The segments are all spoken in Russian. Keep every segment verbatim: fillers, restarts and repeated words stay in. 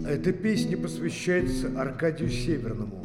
Эта песня посвящается Аркадию Северному.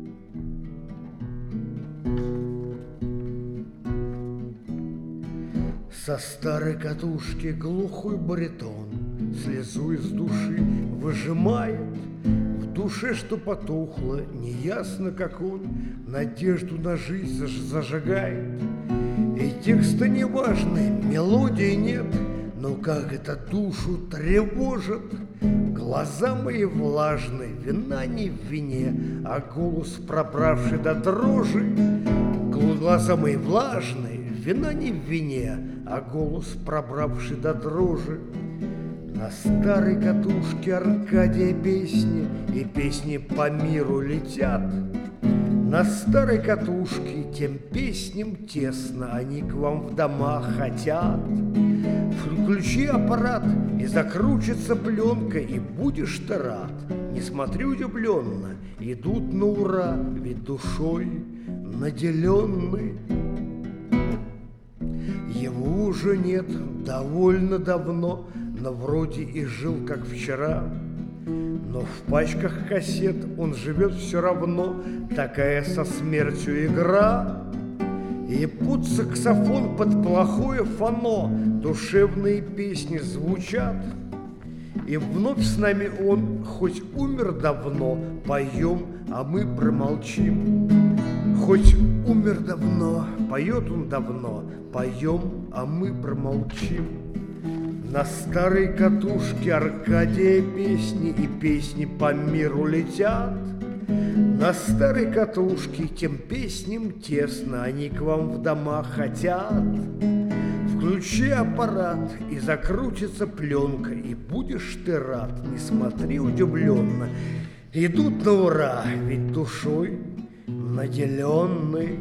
Со старой катушки глухой баритон слезу из души выжимает. В душе, что потухло, неясно, как он надежду на жизнь зажигает. И текста не важны, мелодии нет, но как это душу тревожит. Глаза мои влажны, вина не в вине, а голос, пробравший до дрожи. Глаза мои влажны, вина не в вине, а голос, пробравший до дрожи. На старой катушке Аркадия песни, и песни по миру летят. На старой катушке тем песням тесно, они к вам в дома хотят. Включи аппарат, и закрутится пленка, и будешь ты рад. Не смотри удивленно, идут на ура, ведь душой наделенный. Его уже нет довольно давно, но вроде и жил, как вчера. Но в пачках кассет он живет все равно, такая со смертью игра. И под саксофон, под плохое фано душевные песни звучат. И вновь с нами он, хоть умер давно, поем, а мы промолчим. Хоть умер давно, поет он давно, поем, а мы промолчим. На старой катушке Аркадия песни, и песни по миру летят. На старой катушке тем песням тесно, они к вам в дома хотят. Включи аппарат, и закрутится пленка, и будешь ты рад, не смотри удивленно. Идут на ура, ведь душой наделенный.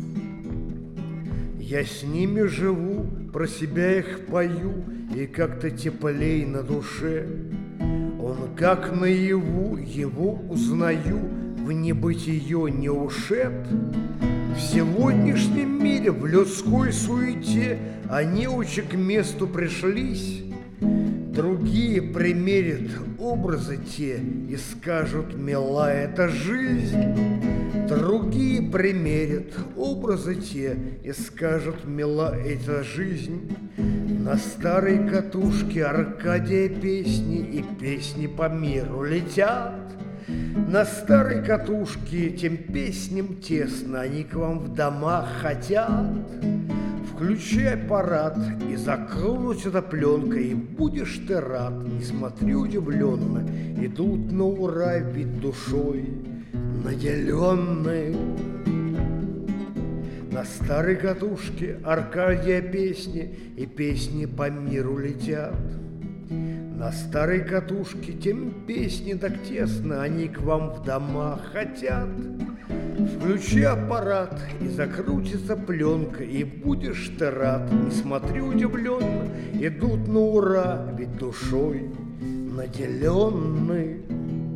Я с ними живу, про себя их пою, и как-то теплей на душе. Он как наяву, его узнаю, в небытие не ушед. В сегодняшнем мире, в людской суете, они учи к месту пришлись. Другие примерят образы те и скажут: мила эта жизнь. Другие примерят образы те и скажут: мила эта жизнь. На старой катушке Аркадия песни, и песни по миру летят. На старой катушке тем песням тесно, они к вам в дома хотят. Включи аппарат, и закрутится пленка, и будешь ты рад, не смотри удивленно. Идут на ура, ведь душой наделенный. На старой катушке Аркадия песни, и песни по миру летят. На старой катушке тем песни так тесно, они к вам в дома хотят. Включи аппарат, и закрутится пленка, и будешь ты рад, не смотри удивленно. Идут на ура, ведь душой наделенный.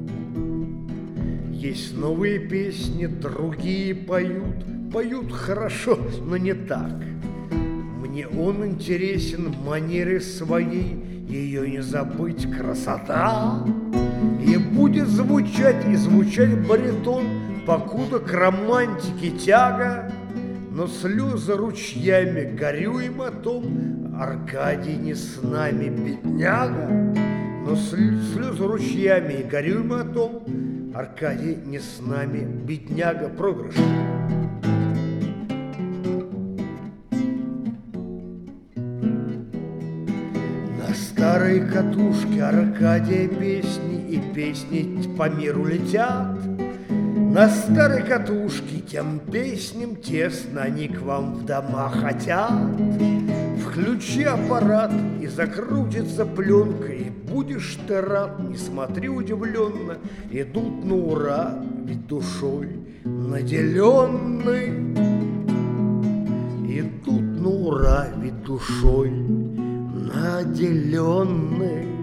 Есть новые песни, другие поют, поют хорошо, но не так. Мне он интересен манерой своей, ее не забыть красота. И будет звучать, и звучать баритон, покуда к романтике тяга. Но слезы ручьями горюем о том, Аркадий не с нами, бедняга. Но слезы ручьями и горюем о том, Аркадий не с нами, бедняга. Проигрыш. На старой катушке Аркадия песни, и песни по миру летят. На старой катушке тем песням тесно, они к вам в дома хотят. Включи аппарат, и закрутится пленка, и будешь ты рад, не смотри удивленно. Идут на ура, ведь душой наделенный. Идут на ура, ведь душой наделенный.